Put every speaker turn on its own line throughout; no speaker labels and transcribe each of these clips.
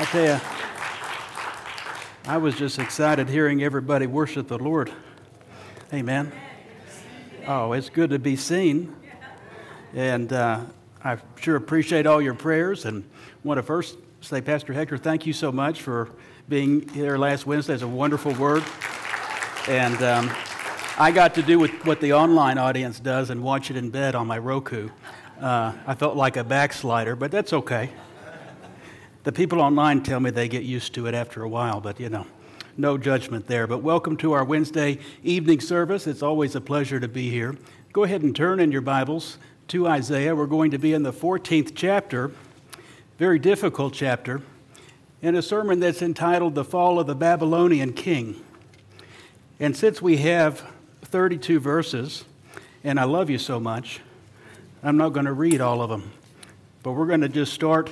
I tell you, I was just excited hearing everybody worship the Lord. Amen. Oh, it's good to be seen. And I sure appreciate all your prayers. And want to first say, Pastor Hector, thank you so much for being here last Wednesday. It's a wonderful word. And I got to do what the online audience does and watch it in bed on my Roku. I felt like a backslider, but that's okay. The people online tell me they get used to it after a while, but no judgment there. But welcome to our Wednesday evening service. It's always a pleasure to be here. Go ahead and turn in your Bibles to Isaiah. We're going to be in the 14th chapter, very difficult chapter, in a sermon that's entitled The Fall of the Babylonian King. And since we have 32 verses, and I love you so much, I'm not going to read all of them, but we're going to just start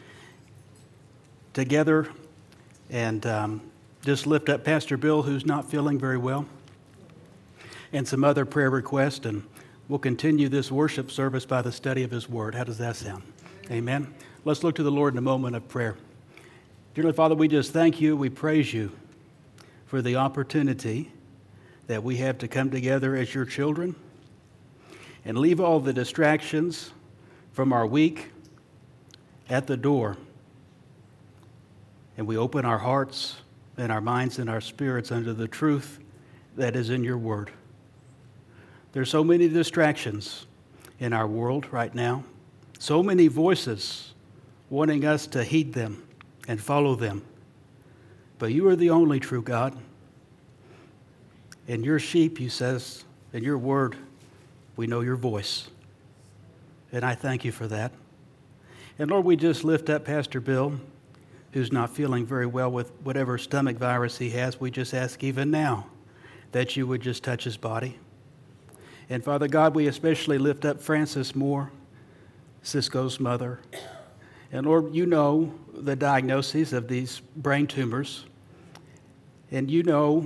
together and just lift up Pastor Bill, who's not feeling very well, and some other prayer requests, and we'll continue this worship service by the study of His Word. How does that sound? Amen. Let's look to the Lord in a moment of prayer. Dear Father, we just thank you, we praise you for the opportunity that we have to come together as your children and leave all the distractions from our week at the door. And we open our hearts and our minds and our spirits unto the truth that is in your word. There's so many distractions in our world right now, so many voices wanting us to heed them and follow them. But you are the only true God. And your sheep, you says, in your word, we know your voice. And I thank you for that. And Lord, we just lift up Pastor Bill, who's not feeling very well with whatever stomach virus he has. We just ask even now that you would just touch his body. And Father God, we especially lift up Frances Moore, Cisco's mother. And Lord, you know the diagnoses of these brain tumors. And you know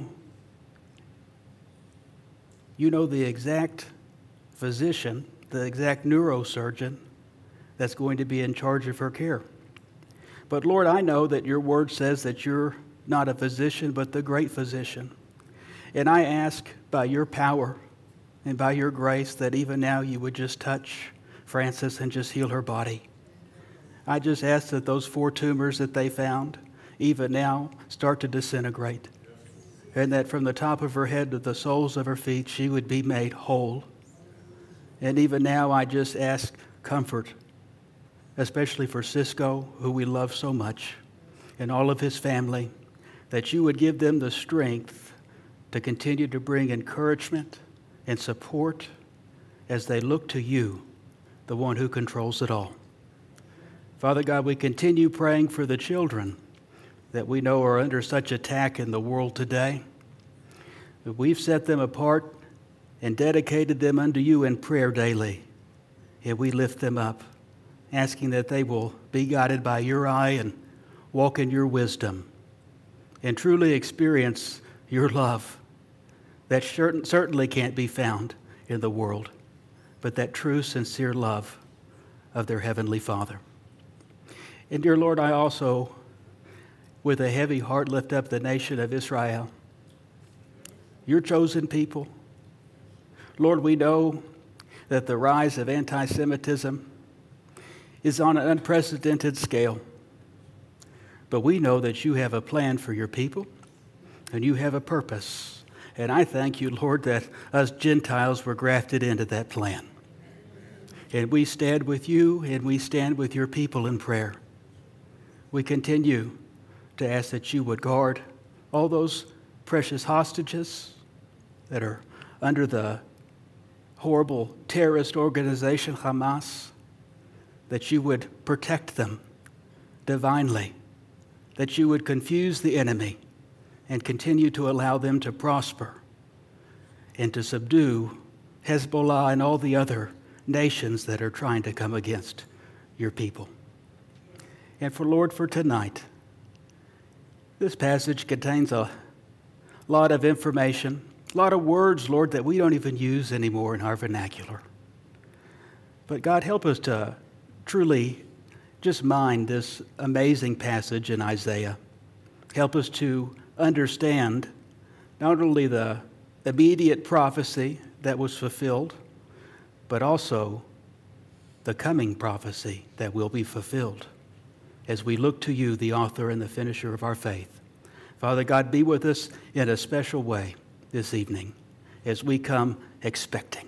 the exact physician, the exact neurosurgeon that's going to be in charge of her care. But Lord, I know that your word says that you're not a physician, but the great physician. And I ask by your power and by your grace that even now you would just touch Frances and just heal her body. I just ask that those 4 tumors that they found even now start to disintegrate. And that from the top of her head to the soles of her feet, she would be made whole. And even now I just ask comfort, especially for Cisco, who we love so much, and all of his family, that you would give them the strength to continue to bring encouragement and support as they look to you, the one who controls it all. Father God, we continue praying for the children that we know are under such attack in the world today. We've set them apart and dedicated them unto you in prayer daily, and we lift them up, asking that they will be guided by your eye and walk in your wisdom and truly experience your love that certainly can't be found in the world, but that true, sincere love of their Heavenly Father. And dear Lord, I also, with a heavy heart, lift up the nation of Israel, your chosen people. Lord, we know that the rise of anti-Semitism is on an unprecedented scale. But we know that you have a plan for your people, and you have a purpose. And I thank you, Lord, that us Gentiles were grafted into that plan. And we stand with you, and we stand with your people in prayer. We continue to ask that you would guard all those precious hostages that are under the horrible terrorist organization, Hamas, that you would protect them divinely, that you would confuse the enemy and continue to allow them to prosper and to subdue Hezbollah and all the other nations that are trying to come against your people. And for tonight, this passage contains a lot of information, a lot of words, Lord, that we don't even use anymore in our vernacular. But God, help us to truly just mind this amazing passage in Isaiah. Help us to understand not only the immediate prophecy that was fulfilled, but also the coming prophecy that will be fulfilled as we look to you, the author and the finisher of our faith. Father God, be with us in a special way this evening as we come expecting.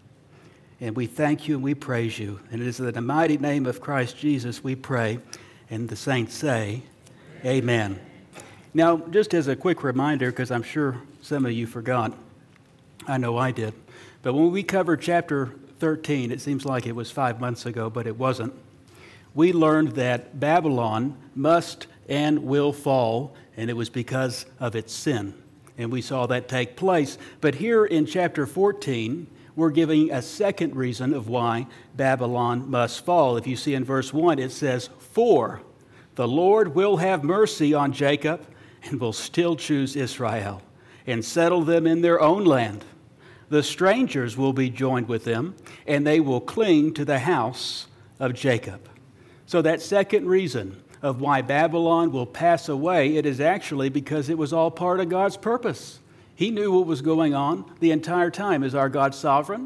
And we thank you and we praise you. And it is in the mighty name of Christ Jesus we pray. And the saints say, Amen. Now, just as a quick reminder, because I'm sure some of you forgot, I know I did, but when we covered chapter 13, it seems like it was 5 months ago, but it wasn't. We learned that Babylon must and will fall, and it was because of its sin. And we saw that take place. But here in chapter 14, we're giving a second reason of why Babylon must fall. If you see in verse 1, it says, "For the Lord will have mercy on Jacob and will still choose Israel and settle them in their own land. The strangers will be joined with them, and they will cling to the house of Jacob." So that second reason of why Babylon will pass away, it is actually because it was all part of God's purpose. He knew what was going on the entire time. Is our God sovereign?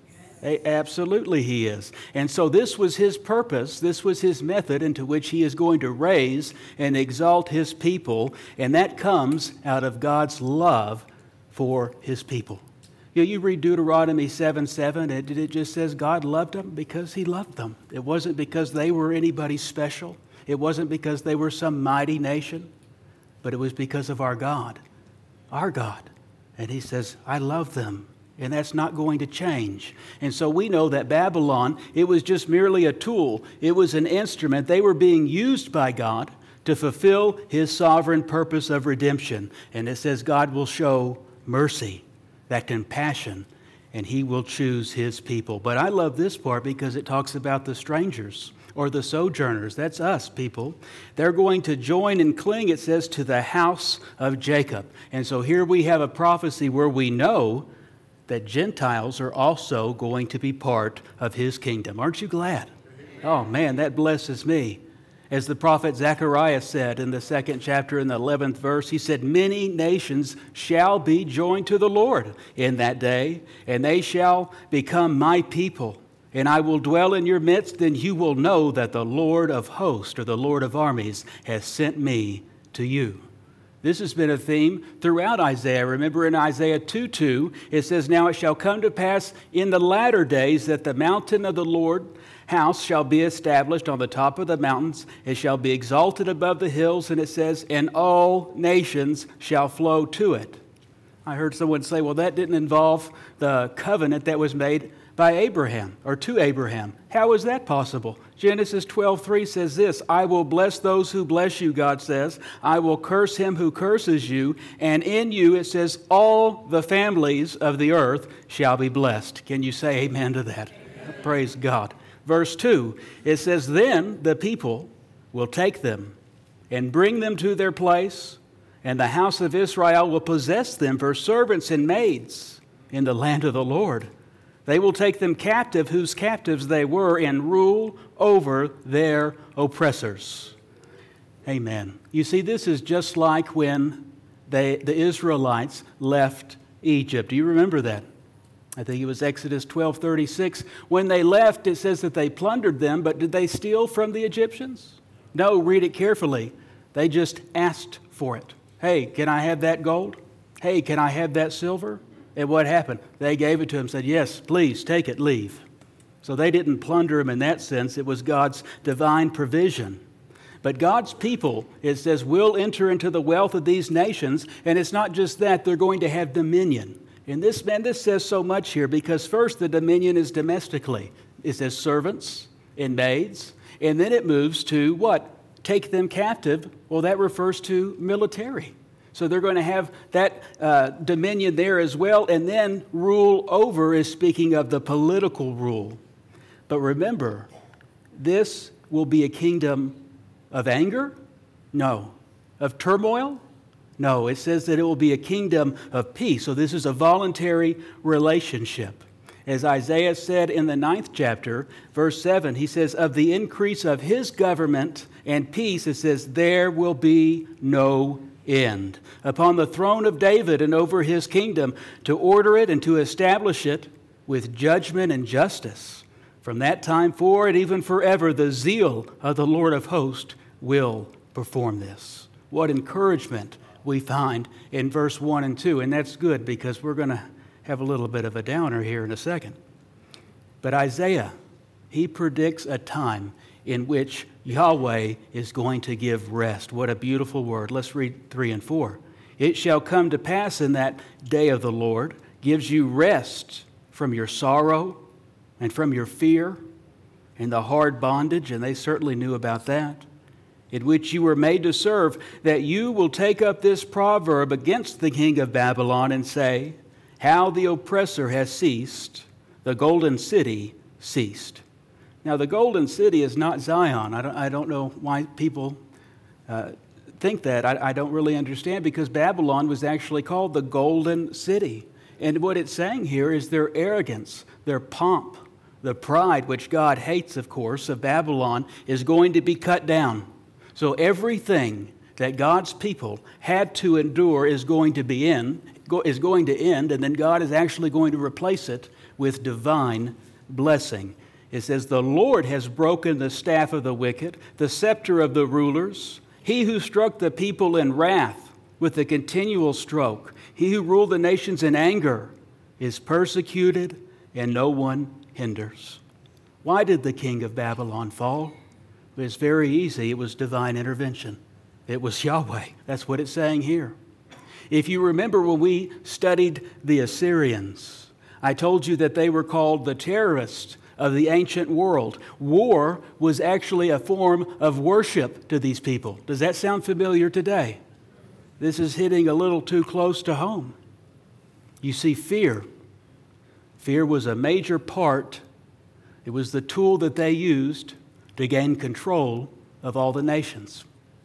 Absolutely he is. And so this was his purpose. This was his method into which he is going to raise and exalt his people. And that comes out of God's love for his people. You read Deuteronomy 7:7, and it just says God loved them because he loved them. It wasn't because they were anybody special. It wasn't because they were some mighty nation, but it was because of our God. Our God. And he says, I love them, and that's not going to change. And so we know that Babylon, it was just merely a tool. It was an instrument. They were being used by God to fulfill his sovereign purpose of redemption. And it says God will show mercy, that compassion, and he will choose his people. But I love this part because it talks about the strangers or the sojourners. That's us, people. They're going to join and cling, it says, to the house of Jacob. And so here we have a prophecy where we know that Gentiles are also going to be part of his kingdom. Aren't you glad? Oh man, that blesses me. As the prophet Zechariah said in the 2nd chapter in the 11th verse, he said, "Many nations shall be joined to the Lord in that day, and they shall become my people. And I will dwell in your midst, then you will know that the Lord of hosts," or the Lord of armies, "has sent me to you." This has been a theme throughout Isaiah. Remember in Isaiah 2:2, it says, "Now it shall come to pass in the latter days that the mountain of the Lord house shall be established on the top of the mountains. It shall be exalted above the hills," and it says, "and all nations shall flow to it." I heard someone say, well, that didn't involve the covenant that was made by Abraham or to Abraham. How is that possible? Genesis 12:3 says this, "I will bless those who bless you," God says. "I will curse him who curses you. And in you," it says, "all the families of the earth shall be blessed." Can you say amen to that? Amen. Praise God. Verse 2, it says, "Then the people will take them and bring them to their place, and the house of Israel will possess them for servants and maids in the land of the Lord. They will take them captive, whose captives they were, and rule over their oppressors." Amen. You see, this is just like when the Israelites left Egypt. Do you remember that? I think it was Exodus 12:36. When they left, it says that they plundered them, but did they steal from the Egyptians? No, read it carefully. They just asked for it. Hey, can I have that gold? Hey, can I have that silver? And what happened? They gave it to him, said, "Yes, please, take it, leave." So they didn't plunder him in that sense. It was God's divine provision. But God's people, it says, will enter into the wealth of these nations. And it's not just that, they're going to have dominion. And this says so much here because first the dominion is domestically. It says servants and maids. And then it moves to what? Take them captive. Well, that refers to military. So they're going to have that dominion there as well. And then rule over is speaking of the political rule. But remember, this will be a kingdom of anger? No. Of turmoil? No. It says that it will be a kingdom of peace. So this is a voluntary relationship. As Isaiah said in the 9th chapter, verse 7, he says, of the increase of his government and peace, it says, there will be no end. Upon the throne of David and over his kingdom, to order it and to establish it with judgment and justice. From that time forward, even forever, the zeal of the Lord of hosts will perform this. What encouragement we find in verse 1 and 2. And that's good because we're going to have a little bit of a downer here in a second. But Isaiah, he predicts a time in which Yahweh is going to give rest. What a beautiful word. Let's read 3 and 4. It shall come to pass in that day of the Lord, gives you rest from your sorrow and from your fear and the hard bondage, and they certainly knew about that, in which you were made to serve, that you will take up this proverb against the king of Babylon and say, how the oppressor has ceased, the golden city ceased. Now, the golden city is not Zion. I don't know why people think that. I don't really understand, because Babylon was actually called the golden city. And what it's saying here is their arrogance, their pomp, the pride, which God hates, of course, of Babylon, is going to be cut down. So everything that God's people had to endure is going to end, and then God is actually going to replace it with divine blessing. It says, the Lord has broken the staff of the wicked, the scepter of the rulers. He who struck the people in wrath with a continual stroke, he who ruled the nations in anger, is persecuted, and no one hinders. Why did the king of Babylon fall? It's very easy. It was divine intervention. It was Yahweh. That's what it's saying here. If you remember when we studied the Assyrians, I told you that they were called the terrorists of the ancient world. War was actually a form of worship to these people. Does that sound familiar today? This is hitting a little too close to home. You see, fear. Fear was a major part. It was the tool that they used to gain control of all the nations.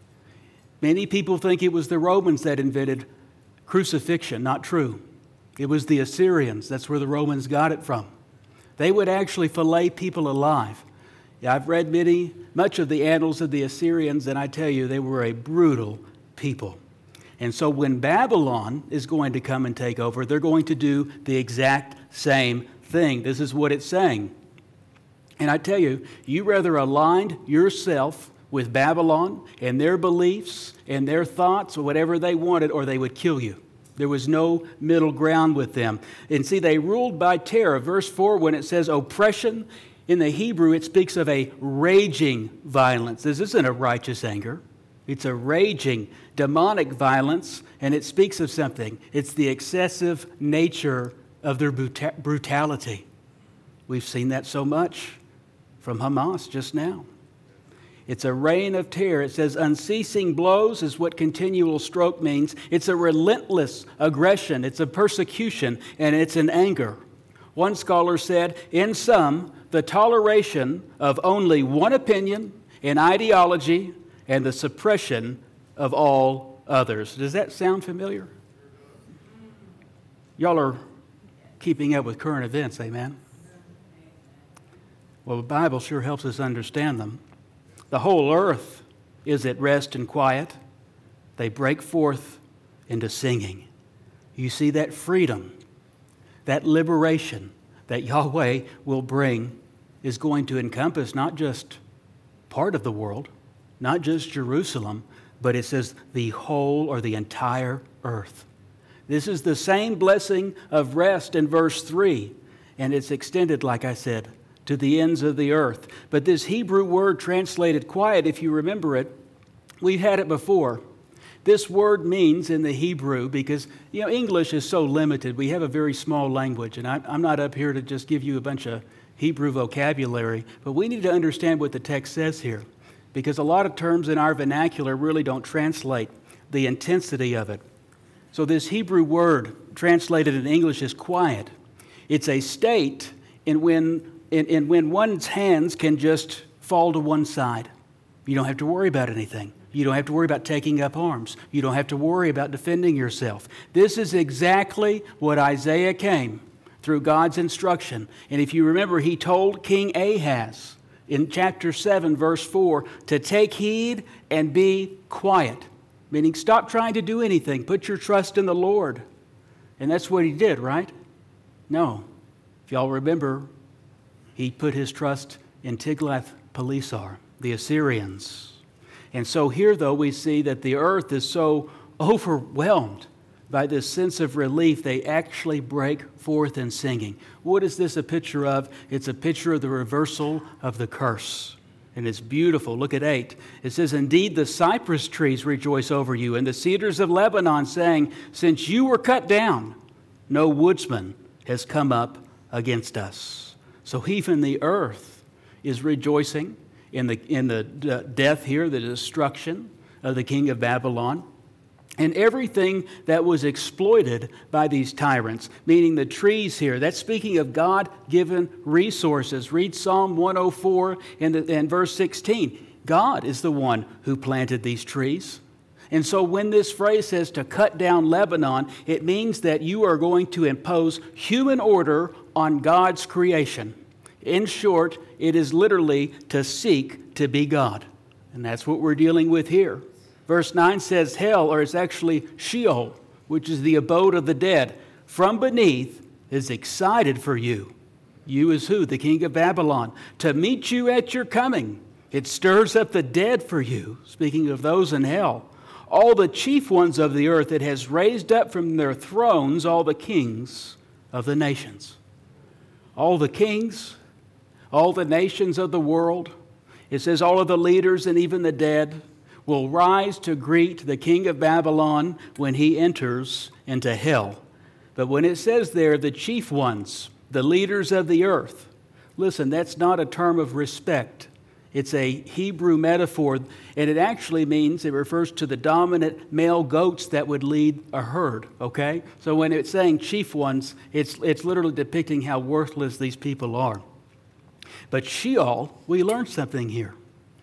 Many people think it was the Romans that invented crucifixion. Not true. It was the Assyrians. That's where the Romans got it from. They would actually fillet people alive. I've read much of the annals of the Assyrians, and I tell you, they were a brutal people. And so when Babylon is going to come and take over, they're going to do the exact same thing. This is what it's saying. And I tell you, you rather aligned yourself with Babylon and their beliefs and their thoughts or whatever they wanted, or they would kill you. There was no middle ground with them. And see, they ruled by terror. Verse 4, when it says oppression, in the Hebrew, it speaks of a raging violence. This isn't a righteous anger. It's a raging, demonic violence, and it speaks of something. It's the excessive nature of their brutality. We've seen that so much from Hamas just now. It's a reign of terror. It says unceasing blows is what continual stroke means. It's a relentless aggression. It's a persecution, and it's an anger. One scholar said, in sum, the toleration of only one opinion and ideology and the suppression of all others. Does that sound familiar? Y'all are keeping up with current events, amen? Well, the Bible sure helps us understand them. The whole earth is at rest and quiet. They break forth into singing. You see that freedom, that liberation that Yahweh will bring is going to encompass not just part of the world, not just Jerusalem, but it says the whole or the entire earth. This is the same blessing of rest in verse 3, and it's extended, like I said, to the ends of the earth. But this Hebrew word translated quiet, if you remember it, we've had it before. This word means in the Hebrew, because English is so limited, we have a very small language, and I'm not up here to just give you a bunch of Hebrew vocabulary, but we need to understand what the text says here, because a lot of terms in our vernacular really don't translate the intensity of it. So this Hebrew word translated in English is quiet. It's a state in when one's hands can just fall to one side. You don't have to worry about anything. You don't have to worry about taking up arms. You don't have to worry about defending yourself. This is exactly what Isaiah came through God's instruction. And if you remember, he told King Ahaz in chapter 7, verse 4, to take heed and be quiet, meaning stop trying to do anything. Put your trust in the Lord. And that's what he did, right? No. If y'all remember, he put his trust in Tiglath-Pileser, the Assyrians. And so here, though, we see that the earth is so overwhelmed by this sense of relief, they actually break forth in singing. What is this a picture of? It's a picture of the reversal of the curse. And it's beautiful. Look at 8. It says, "Indeed, the cypress trees rejoice over you, and the cedars of Lebanon, saying, since you were cut down, no woodsman has come up against us." So even the earth is rejoicing in the death here, the destruction of the king of Babylon. And everything that was exploited by these tyrants, meaning the trees here, that's speaking of God-given resources. Read Psalm 104 and verse 16. God is the one who planted these trees. And so when this phrase says to cut down Lebanon, it means that you are going to impose human order on God's creation. In short, it is literally to seek to be God. And that's what we're dealing with here. Verse 9 says hell, or it's actually Sheol, which is the abode of the dead, from beneath is excited for you. You is who? The king of Babylon. To meet you at your coming. It stirs up the dead for you. Speaking of those in hell. All the chief ones of the earth, it has raised up from their thrones all the kings of the nations. All the kings, all the nations of the world. It says all of the leaders and even the dead will rise to greet the king of Babylon when he enters into hell. But when it says there, the chief ones, the leaders of the earth, listen, that's not a term of respect. It's a Hebrew metaphor, and it actually means, it refers to the dominant male goats that would lead a herd, okay? So when it's saying chief ones, it's literally depicting how worthless these people are. But Sheol, we learned something here.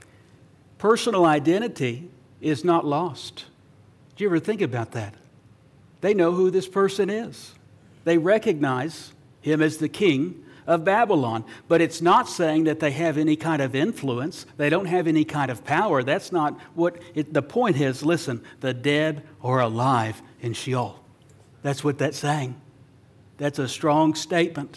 Personal identity is not lost. Do you ever think about that? They know who this person is. They recognize him as the king of Babylon. But it's not saying that they have any kind of influence. They don't have any kind of power. That's not what the point is. Listen, the dead are alive in Sheol. That's what that's saying. That's a strong statement.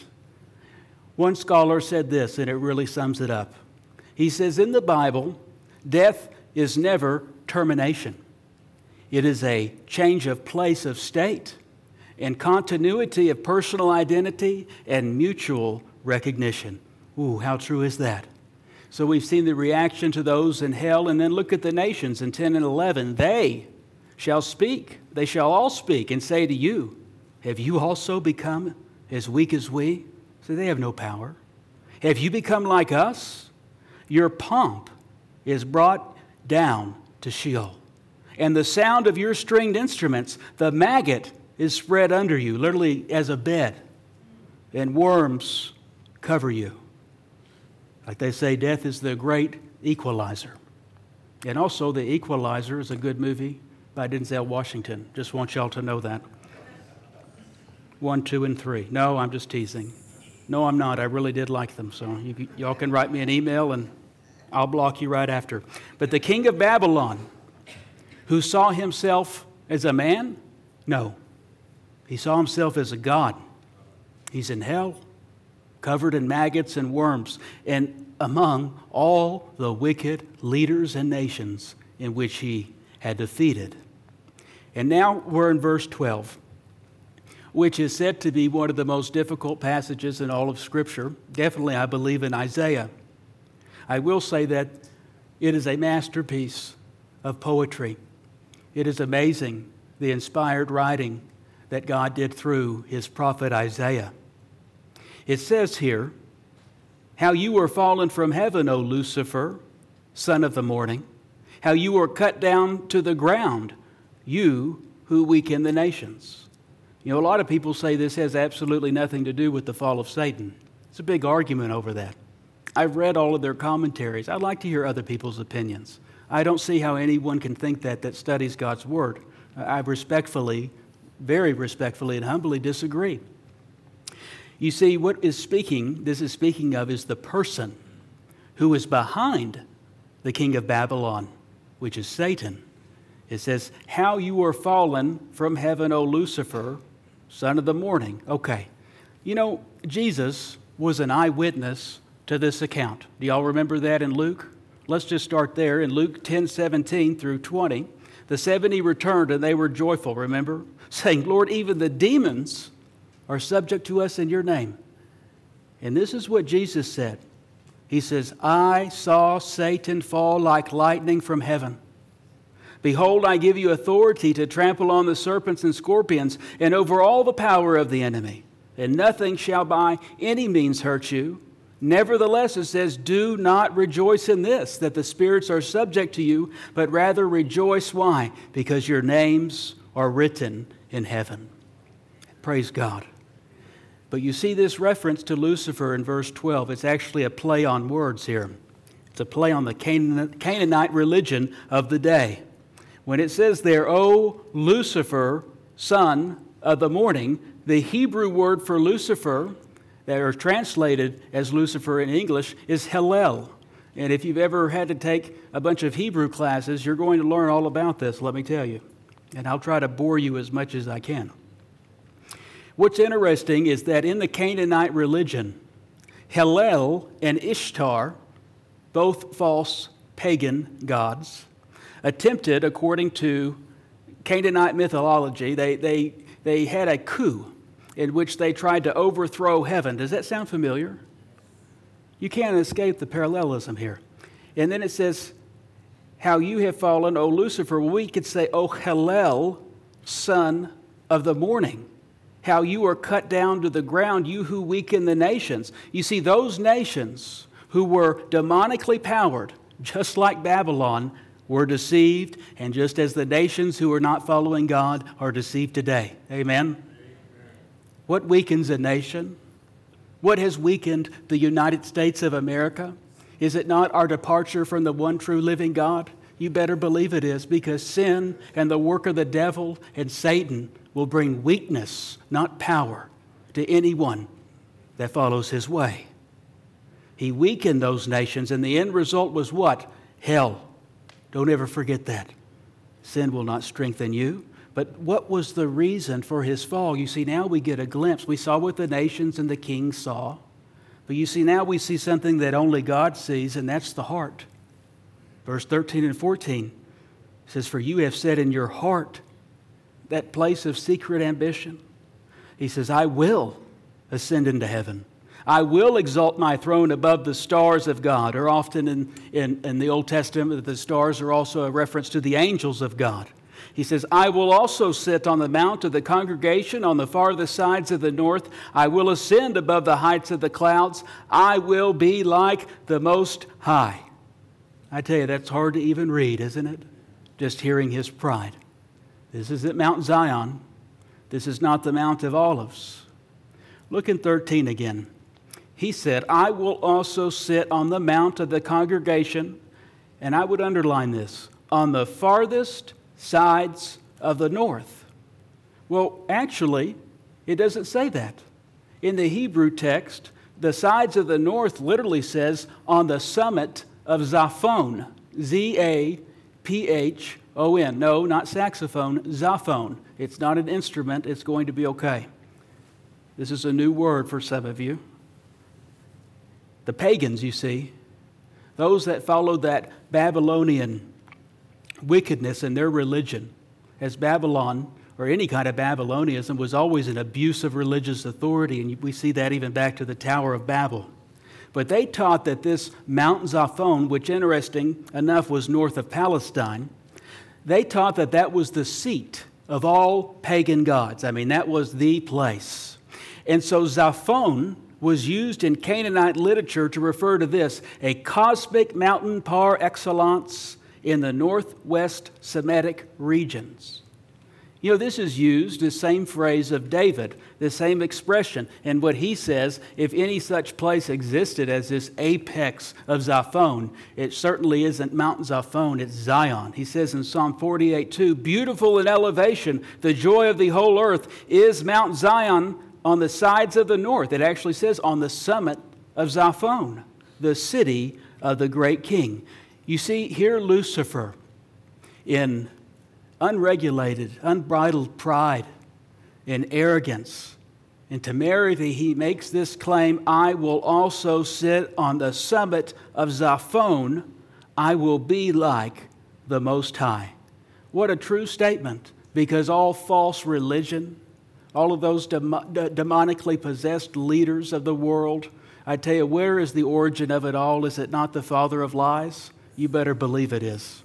One scholar said this, and it really sums it up. He says, in the Bible, death is never termination. It is a change of place of state and continuity of personal identity and mutual recognition. Ooh, how true is that? So we've seen the reaction to those in hell, and then look at the nations in 10 and 11. They shall speak. They shall all speak and say to you, have you also become as weak as we? So they have no power. Have you become like us? Your pomp is brought down to Sheol. And the sound of your stringed instruments, the maggot is spread under you, literally as a bed, and worms cover you. Like they say, death is the great equalizer. And also, The Equalizer is a good movie by Denzel Washington. Just want y'all to know that. 1, 2, and 3. No, I'm just teasing. No, I'm not. I really did like them. So y'all can write me an email and I'll block you right after. But the king of Babylon, who saw himself as a man? No. He saw himself as a god. He's in hell, covered in maggots and worms, and among all the wicked leaders and nations in which he had defeated. And now we're in verse 12, which is said to be one of the most difficult passages in all of Scripture. Definitely, I believe, in Isaiah. I will say that it is a masterpiece of poetry. It is amazing, the inspired writing that God did through his prophet Isaiah. It says here, how you were fallen from heaven, O Lucifer, son of the morning, how you were cut down to the ground, you who weaken the nations. You know, a lot of people say this has absolutely nothing to do with the fall of Satan. It's a big argument over that. I've read all of their commentaries. I'd like to hear other people's opinions. I don't see how anyone can think that studies God's Word. I respectfully, very respectfully and humbly disagree. You see, this is speaking of is the person who is behind the king of Babylon, which is Satan. It says, how you are fallen from heaven, O Lucifer, son of the morning. Okay. You know, Jesus was an eyewitness to this account. Do y'all remember that in Luke? Let's just start there in Luke 10:17 through 20. The 70 returned and they were joyful, remember? Saying, Lord, even the demons are subject to us in your name. And this is what Jesus said. He says, I saw Satan fall like lightning from heaven. Behold, I give you authority to trample on the serpents and scorpions and over all the power of the enemy, and nothing shall by any means hurt you. Nevertheless, it says, do not rejoice in this, that the spirits are subject to you, but rather rejoice. Why? Because your names are written in heaven. Praise God. But you see this reference to Lucifer in verse 12. It's actually a play on words here. It's a play on the Canaanite religion of the day. When it says there, O Lucifer, son of the morning, the Hebrew word for Lucifer, that are translated as Lucifer in English, is Hillel. And if you've ever had to take a bunch of Hebrew classes, you're going to learn all about this, let me tell you. And I'll try to bore you as much as I can. What's interesting is that in the Canaanite religion, Hillel and Ishtar, both false pagan gods, attempted, according to Canaanite mythology, they had a coup in which they tried to overthrow heaven. Does that sound familiar? You can't escape the parallelism here. And then it says, how you have fallen, O Lucifer. Well, we could say, O Hillel, son of the morning. How you are cut down to the ground, you who weaken the nations. You see, those nations who were demonically powered, just like Babylon, were deceived, and just as the nations who are not following God are deceived today. Amen? What weakens a nation? What has weakened the United States of America? Is it not our departure from the one true living God? You better believe it is, because sin and the work of the devil and Satan will bring weakness, not power, to anyone that follows his way. He weakened those nations, and the end result was what? Hell. Don't ever forget that. Sin will not strengthen you. But what was the reason for his fall? You see, now we get a glimpse. We saw what the nations and the kings saw. But you see, now we see something that only God sees, and that's the heart. Verse 13 and 14 says, for you have said in your heart, that place of secret ambition. He says, I will ascend into heaven. I will exalt my throne above the stars of God. Or often in the Old Testament, the stars are also a reference to the angels of God. He says, I will also sit on the mount of the congregation on the farthest sides of the north. I will ascend above the heights of the clouds. I will be like the Most High. I tell you, that's hard to even read, isn't it? Just hearing his pride. This is at Mount Zion. This is not the Mount of Olives. Look in 13 again. He said, I will also sit on the mount of the congregation, and I would underline this, on the farthest sides of the north. Well, actually, it doesn't say that. In the Hebrew text, the sides of the north literally says on the summit of Zaphon, Z-A-P-H-O-N. No, not saxophone, Zaphon. It's not an instrument. It's going to be okay. This is a new word for some of you. The pagans, you see, those that followed that Babylonian wickedness in their religion, as Babylon, or any kind of Babylonianism, was always an abuse of religious authority, and we see that even back to the Tower of Babel. But they taught that this Mount Zaphon, which interesting enough was north of Palestine, they taught that that was the seat of all pagan gods. I mean, that was the place. And so Zaphon was used in Canaanite literature to refer to this, a cosmic mountain par excellence in the northwest Semitic regions. You know, this is used, the same phrase of David, the same expression. And what he says, if any such place existed as this apex of Zaphon, it certainly isn't Mount Zaphon, it's Zion. He says in Psalm 48:2, beautiful in elevation, the joy of the whole earth is Mount Zion, on the sides of the north. It actually says on the summit of Zaphon, the city of the great king. You see, here Lucifer, in unregulated, unbridled pride and arrogance and temerity, he makes this claim, I will also sit on the summit of Zaphon. I will be like the Most High. What a true statement, because all false religion, all of those demonically possessed leaders of the world, I tell you, where is the origin of it all? Is it not the father of lies? You better believe it is.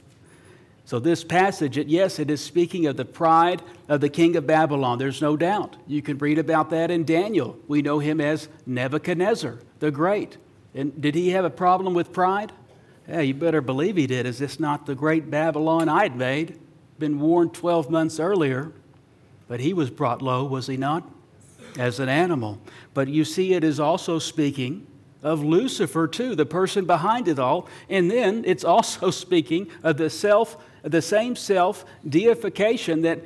So this passage, yes, it is speaking of the pride of the king of Babylon. There's no doubt. You can read about that in Daniel. We know him as Nebuchadnezzar the Great. And did he have a problem with pride? Yeah, you better believe he did. Is this not the great Babylon I'd made? Been warned 12 months earlier. But he was brought low, was he not? As an animal. But you see, it is also speaking of Lucifer too, the person behind it all. And then it's also speaking of the same self-deification that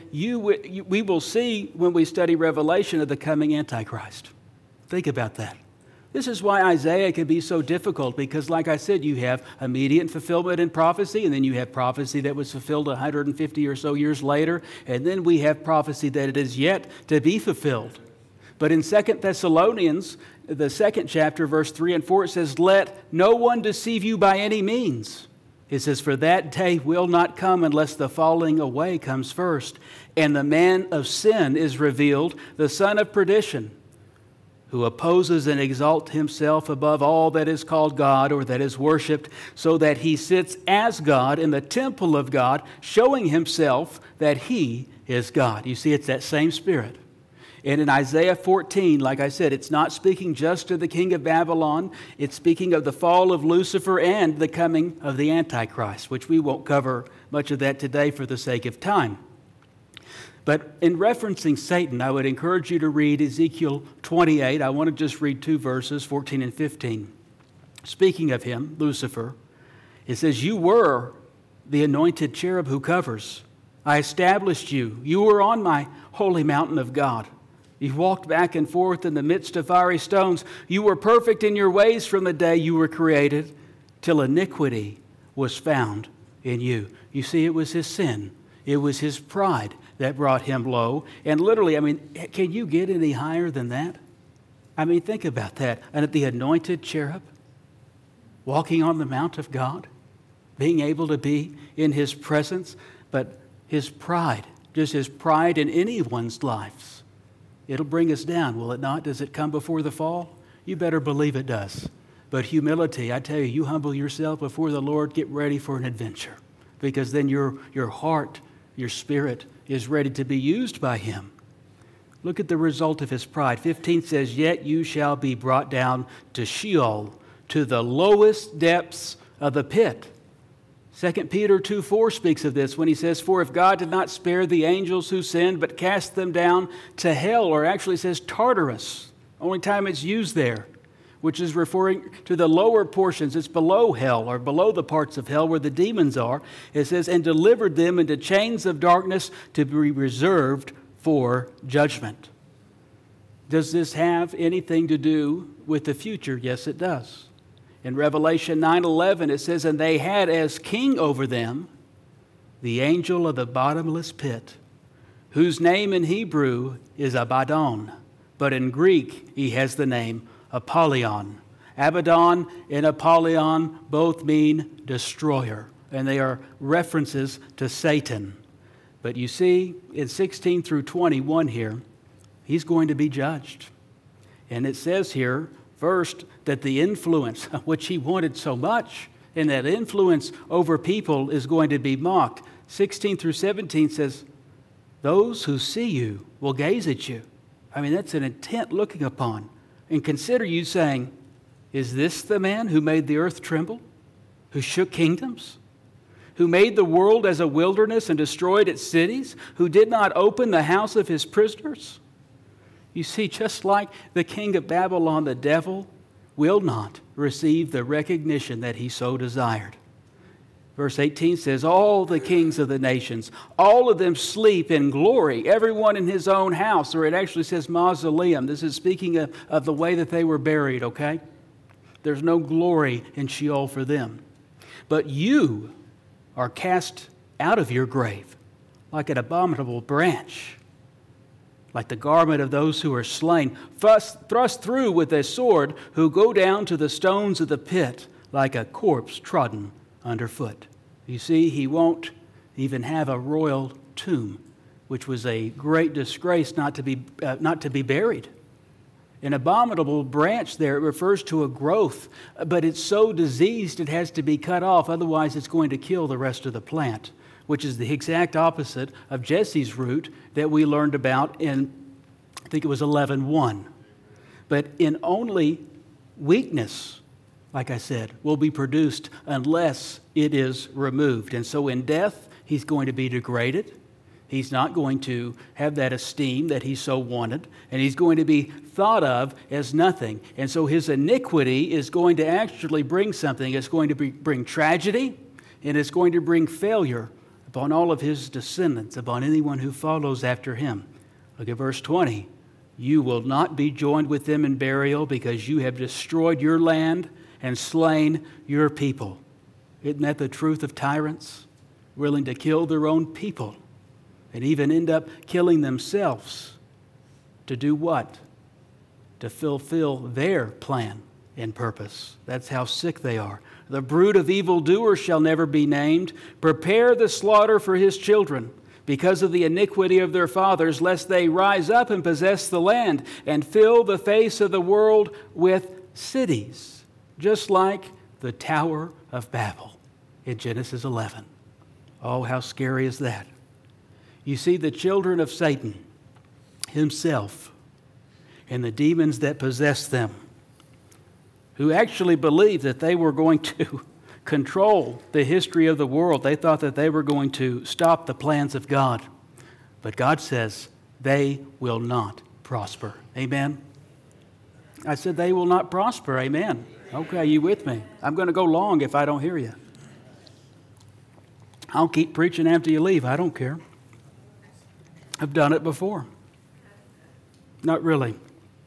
we will see when we study Revelation of the coming Antichrist. Think about that. This is why Isaiah can be so difficult, because like I said, you have immediate fulfillment in prophecy, and then you have prophecy that was fulfilled 150 or so years later, and then we have prophecy that it is yet to be fulfilled. But in 2 Thessalonians, the 2nd chapter, verse 3 and 4, it says, let no one deceive you by any means. It says, for that day will not come unless the falling away comes first, and the man of sin is revealed, the son of perdition, who opposes and exalts himself above all that is called God or that is worshipped, so that he sits as God in the temple of God, showing himself that he is God. You see, it's that same spirit. And in Isaiah 14, like I said, it's not speaking just of the king of Babylon. It's speaking of the fall of Lucifer and the coming of the Antichrist, which we won't cover much of that today for the sake of time. But in referencing Satan, I would encourage you to read Ezekiel 28. I want to just read 2 verses, 14 and 15. Speaking of him, Lucifer, it says, you were the anointed cherub who covers. I established you. You were on my holy mountain of God. You walked back and forth in the midst of fiery stones. You were perfect in your ways from the day you were created, till iniquity was found in you. You see, it was his sin. It was his pride that brought him low. And literally, can you get any higher than that? Think about that. And the anointed cherub, walking on the mount of God, being able to be in his presence, but his pride, just his pride in anyone's lives, it'll bring us down, will it not? Does it come before the fall? You better believe it does. But humility, I tell you, you humble yourself before the Lord, get ready for an adventure, because then your heart, your spirit is ready to be used by him. Look at the result of his pride. 15 says, yet you shall be brought down to Sheol, to the lowest depths of the pit. 2 Peter 2:4 speaks of this when he says, for if God did not spare the angels who sinned, but cast them down to hell, or actually says Tartarus, only time it's used there, which is referring to the lower portions. It's below hell, or below the parts of hell where the demons are. It says, and delivered them into chains of darkness to be reserved for judgment. Does this have anything to do with the future? Yes, it does. In Revelation 9:11, it says, and they had as king over them the angel of the bottomless pit, whose name in Hebrew is Abaddon, but in Greek he has the name Apollyon. Abaddon and Apollyon both mean destroyer, and they are references to Satan. But you see, in 16 through 21 here, he's going to be judged. And it says here, first, that the influence, which he wanted so much, and that influence over people is going to be mocked. 16 through 17 says, those who see you will gaze at you. That's an intent looking upon. And consider you saying, is this the man who made the earth tremble? Who shook kingdoms? Who made the world as a wilderness and destroyed its cities? Who did not open the house of his prisoners? You see, just like the king of Babylon, the devil will not receive the recognition that he so desired. Verse 18 says, all the kings of the nations, all of them sleep in glory, everyone in his own house. Or it actually says mausoleum. This is speaking of the way that they were buried, okay? There's no glory in Sheol for them. But you are cast out of your grave like an abominable branch, like the garment of those who are slain, thrust through with a sword, who go down to the stones of the pit like a corpse trodden underfoot. You see, he won't even have a royal tomb, which was a great disgrace not to be buried. An abominable branch there, it refers to a growth, but it's so diseased it has to be cut off, otherwise it's going to kill the rest of the plant, which is the exact opposite of Jesse's root that we learned about in, I think it was 11:1. But in only weakness, like I said, will be produced unless it is removed. And so in death, he's going to be degraded. He's not going to have that esteem that he so wanted, and he's going to be thought of as nothing. And so his iniquity is going to actually bring something. It's going to bring tragedy, and it's going to bring failure upon all of his descendants, upon anyone who follows after him. Look at verse 20. You will not be joined with them in burial because you have destroyed your land and slain your people. Isn't that the truth of tyrants? Willing to kill their own people and even end up killing themselves. To do what? To fulfill their plan and purpose. That's how sick they are. The brood of evildoers shall never be named. Prepare the slaughter for his children because of the iniquity of their fathers, lest they rise up and possess the land and fill the face of the world with cities. Just like the Tower of Babel in Genesis 11. Oh, how scary is that? You see, the children of Satan himself and the demons that possess them, who actually believed that they were going to control the history of the world. They thought that they were going to stop the plans of God. But God says they will not prosper. Amen? I said they will not prosper. Amen. Okay, you with me? I'm going to go long if I don't hear you. I'll keep preaching after you leave. I don't care. I've done it before. Not really.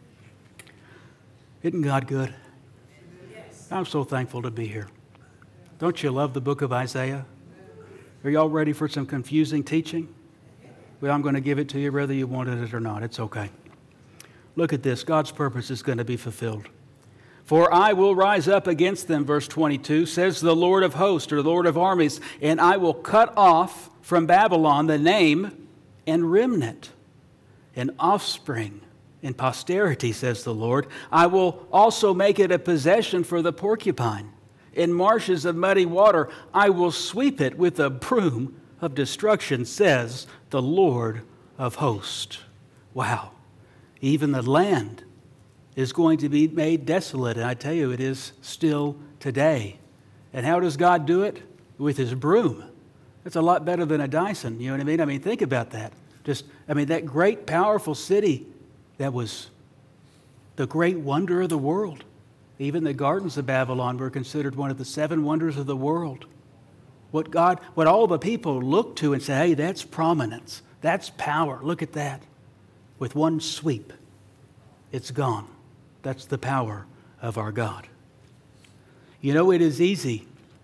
Isn't God good? I'm so thankful to be here. Don't you love the book of Isaiah? Are y'all ready for some confusing teaching? Well, I'm going to give it to you whether you wanted it or not. It's okay. Look at this. God's purpose is going to be fulfilled. For I will rise up against them, verse 22, says the Lord of hosts, or the Lord of armies, and I will cut off from Babylon the name and remnant, and offspring and posterity, says the Lord. I will also make it a possession for the porcupine. In marshes of muddy water, I will sweep it with a broom of destruction, says the Lord of hosts. Wow. Even the land is going to be made desolate. And I tell you, it is still today. And how does God do it? With his broom. That's a lot better than a Dyson. You know what I mean? I mean, think about that. That great, powerful city that was the great wonder of the world. Even the gardens of Babylon were considered one of the 7 wonders of the world. What all the people looked to and say, hey, that's prominence. That's power. Look at that. With one sweep, it's gone. That's the power of our God. You know, it is easy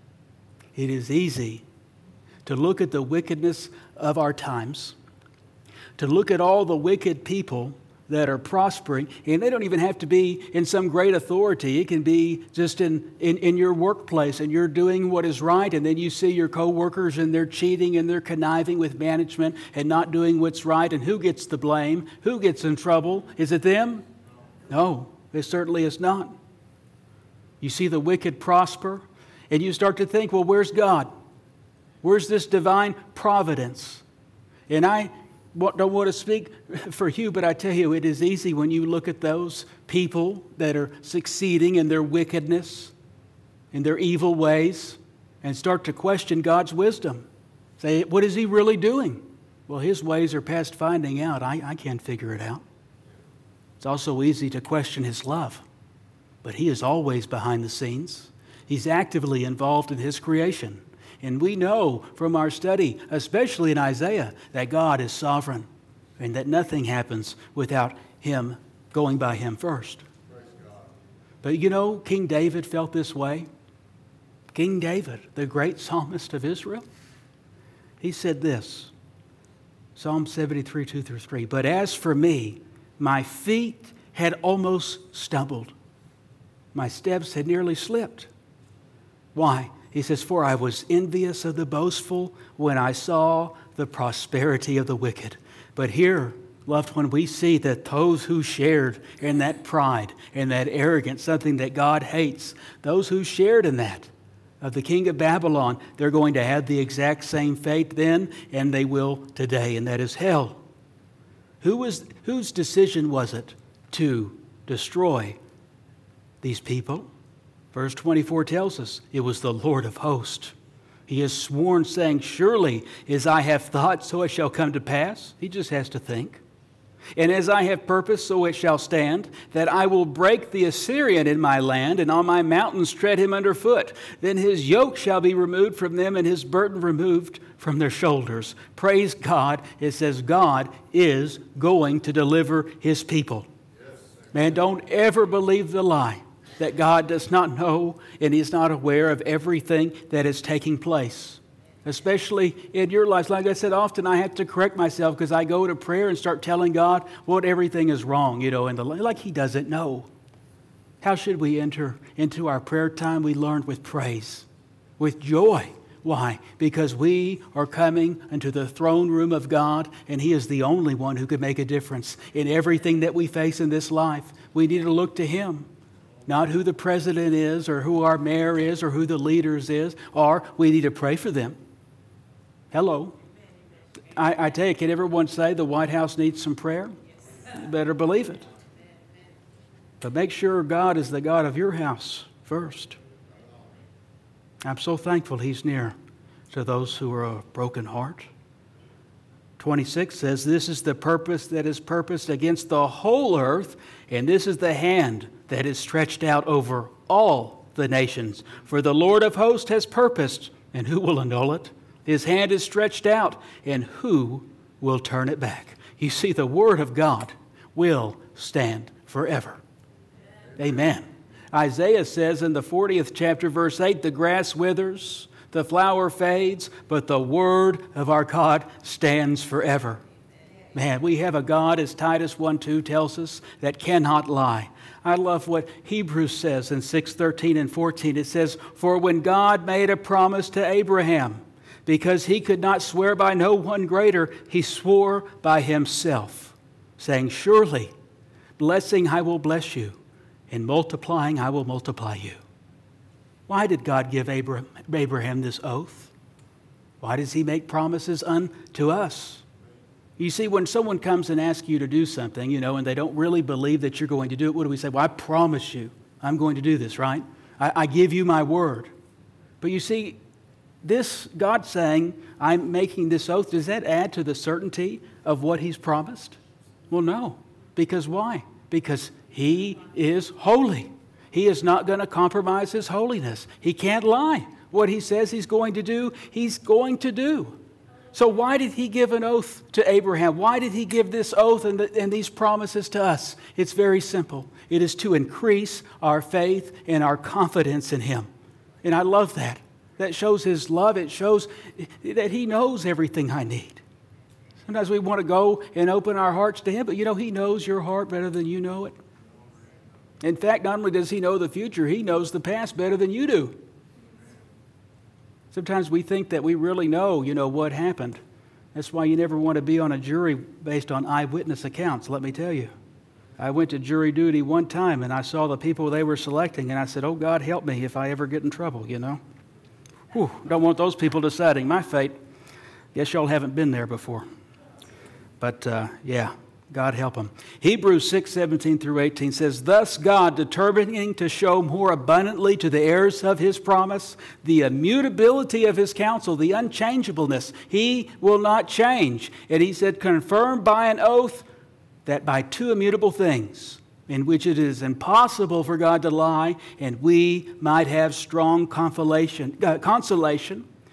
to look at the wickedness of our times, to look at all the wicked people that are prospering, and they don't even have to be in some great authority. It can be just in your workplace, and you're doing what is right, and then you see your coworkers and they're cheating and they're conniving with management and not doing what's right, and who gets the blame? Who gets in trouble? Is it them? No, it certainly is not. You see the wicked prosper, and you start to think, well, where's God? Where's this divine providence? And I don't want to speak for you, but I tell you, it is easy when you look at those people that are succeeding in their wickedness, in their evil ways, and start to question God's wisdom. Say, what is he really doing? Well, his ways are past finding out. I can't figure it out. It's also easy to question his love, but he is always behind the scenes. He's actively involved in his creation. And we know from our study, especially in Isaiah, that God is sovereign and that nothing happens without Him going by Him first. But you know, King David felt this way. King David, the great psalmist of Israel, he said this, Psalm 73, 2-3, "But as for me, my feet had almost stumbled. My steps had nearly slipped." Why? He says, "For I was envious of the boastful when I saw the prosperity of the wicked." But here, loved one, we see that those who shared in that pride and that arrogance, something that God hates, those who shared in that, of the king of Babylon, they're going to have the exact same fate then, and they will today, and that is hell. Whose decision was it to destroy these people? Verse 24 tells us it was the Lord of hosts. He has sworn, saying, "Surely as I have thought, so it shall come to pass." He just has to think. "And as I have purposed, so it shall stand, that I will break the Assyrian in my land, and on my mountains tread him underfoot. Then his yoke shall be removed from them, and his burden removed from their shoulders." Praise God. It says God is going to deliver His people. Man, don't ever believe the lie that God does not know and is not aware of everything that is taking place. Especially in your lives. Like I said, often I have to correct myself because I go to prayer and start telling God what everything is wrong, like He doesn't know. How should we enter into our prayer time? We learn with praise, with joy. Why? Because we are coming into the throne room of God, and He is the only one who can make a difference in everything that we face in this life. We need to look to Him. Not who the president is or who our mayor is or who the leaders is, or we need to pray for them. Hello. I tell you, can everyone say the White House needs some prayer? You better believe it. But make sure God is the God of your house first. I'm so thankful He's near to those who are a broken heart. 26 says, "This is the purpose that is purposed against the whole earth, and this is the hand that is stretched out over all the nations. For the Lord of hosts has purposed, and who will annul it? His hand is stretched out, and who will turn it back?" You see, the Word of God will stand forever. Amen. Isaiah says in the 40th chapter, verse 8, "The grass withers, the flower fades, but the Word of our God stands forever." Man, we have a God, as Titus 1:2 tells us, that cannot lie. I love what Hebrews says in 6:13 and 14. It says, "For when God made a promise to Abraham, because he could not swear by no one greater, He swore by Himself, saying, 'Surely, blessing I will bless you, and multiplying I will multiply you.'" Why did God give Abraham this oath? Why does He make promises unto us? You see, when someone comes and asks you to do something, and they don't really believe that you're going to do it, what do we say? "Well, I promise you I'm going to do this," right? I give you my word. But you see, this God saying, "I'm making this oath," does that add to the certainty of what He's promised? Well, no. Because why? Because He is holy. He is not going to compromise His holiness. He can't lie. What He says He's going to do, He's going to do. So why did He give an oath to Abraham? Why did He give this oath and these promises to us? It's very simple. It is to increase our faith and our confidence in Him. And I love that. That shows His love. It shows that He knows everything I need. Sometimes we want to go and open our hearts to Him, but He knows your heart better than you know it. In fact, not only does He know the future, He knows the past better than you do. Sometimes we think that we really know, what happened. That's why you never want to be on a jury based on eyewitness accounts, let me tell you. I went to jury duty one time, and I saw the people they were selecting, and I said, "Oh, God, help me if I ever get in trouble, Whew, don't want those people deciding my fate. Guess y'all haven't been there before. But, God help them. Hebrews 6:17-18 says, "Thus God, determining to show more abundantly to the heirs of His promise the immutability of His counsel," the unchangeableness. He will not change. And He said, "Confirmed by an oath that by two immutable things, in which it is impossible for God to lie, and we might have strong consolation,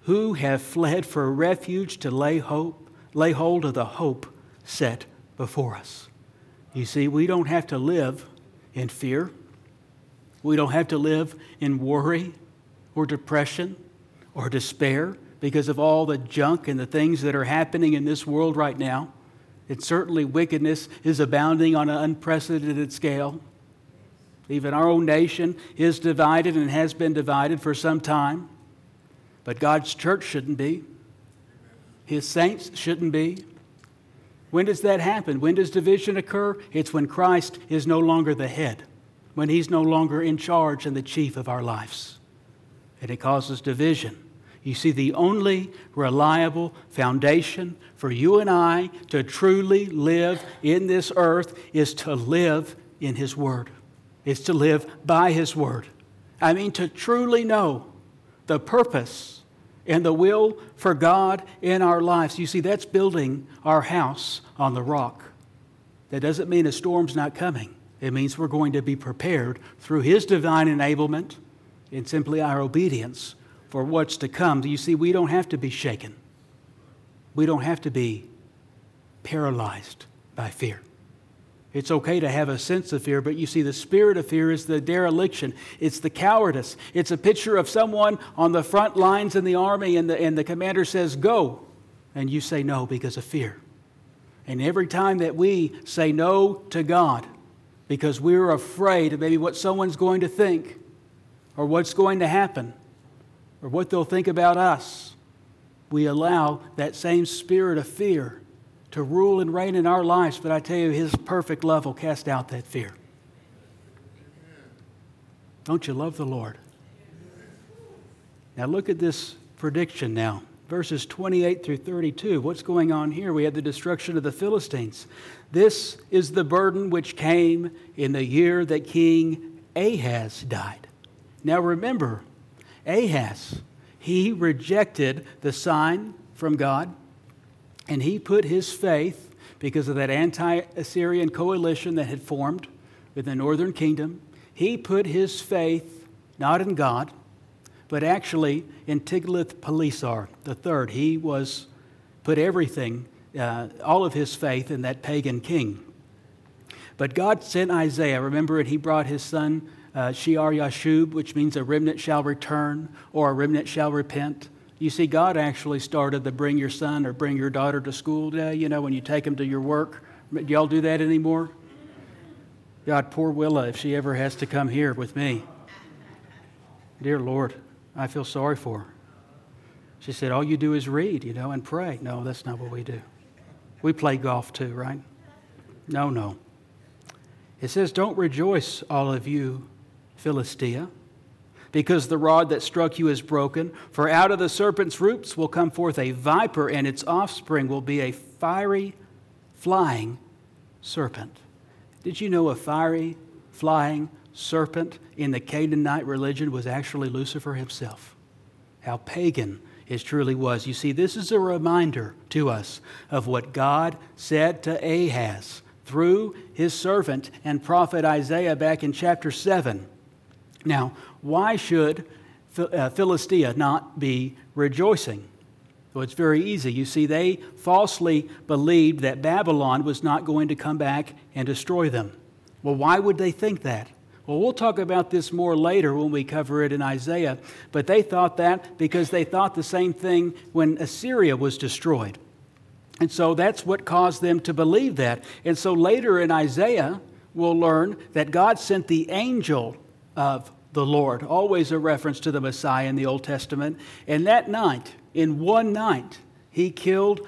who have fled for refuge to lay hold of the hope set before us. You see, we don't have to live in fear. We don't have to live in worry or depression or despair because of all the junk and the things that are happening in this world right now. And certainly wickedness is abounding on an unprecedented scale. Even our own nation is divided and has been divided for some time. But God's church shouldn't be. His saints shouldn't be. When does that happen? When does division occur? It's when Christ is no longer the head, when He's no longer in charge and the chief of our lives. And it causes division. You see, the only reliable foundation for you and I to truly live in this earth is to live in His Word. It's to live by His Word. I mean, to truly know the purpose and the will for God in our lives. You see, that's building our house on the rock. That doesn't mean a storm's not coming. It means we're going to be prepared through His divine enablement and simply our obedience for what's to come. You see, we don't have to be shaken. We don't have to be paralyzed by fear. It's okay to have a sense of fear, but you see, the spirit of fear is the dereliction. It's the cowardice. It's a picture of someone on the front lines in the army, and the commander says, go, and you say no because of fear. And every time that we say no to God because we're afraid of maybe what someone's going to think or what's going to happen or what they'll think about us, we allow that same spirit of fear to rule and reign in our lives. But I tell you, His perfect love will cast out that fear. Don't you love the Lord? Now look at this prediction now. Verses 28 through 32. What's going on here? We have the destruction of the Philistines. This is the burden which came in the year that King Ahaz died. Now remember, Ahaz, he rejected the sign from God. And he put his faith, because of that anti-Assyrian coalition that had formed with the northern kingdom, he put his faith not in God, but actually in Tiglath-Pileser III. He put everything, all of his faith in that pagan king. But God sent Isaiah. Remember, and he brought his son Shear-Yashub, which means a remnant shall return or a remnant shall repent. You see, God actually started the bring your son or bring your daughter to school day, when you take them to your work. Do y'all do that anymore? God, poor Willa, if she ever has to come here with me. Dear Lord, I feel sorry for her. She said, all you do is read, and pray. No, that's not what we do. We play golf too, right? No. It says, don't rejoice, all of you, Philistia, because the rod that struck you is broken. For out of the serpent's roots will come forth a viper, and its offspring will be a fiery, flying serpent. Did you know a fiery, flying serpent in the Canaanite religion was actually Lucifer himself? How pagan it truly was. You see, this is a reminder to us of what God said to Ahaz through his servant and prophet Isaiah back in chapter 7. Now, why should Philistia not be rejoicing? Well, it's very easy. You see, they falsely believed that Babylon was not going to come back and destroy them. Well, why would they think that? Well, we'll talk about this more later when we cover it in Isaiah. But they thought that because they thought the same thing when Assyria was destroyed. And so that's what caused them to believe that. And so later in Isaiah, we'll learn that God sent the angel of the Lord, always a reference to the Messiah in the Old Testament. And that night, in one night, he killed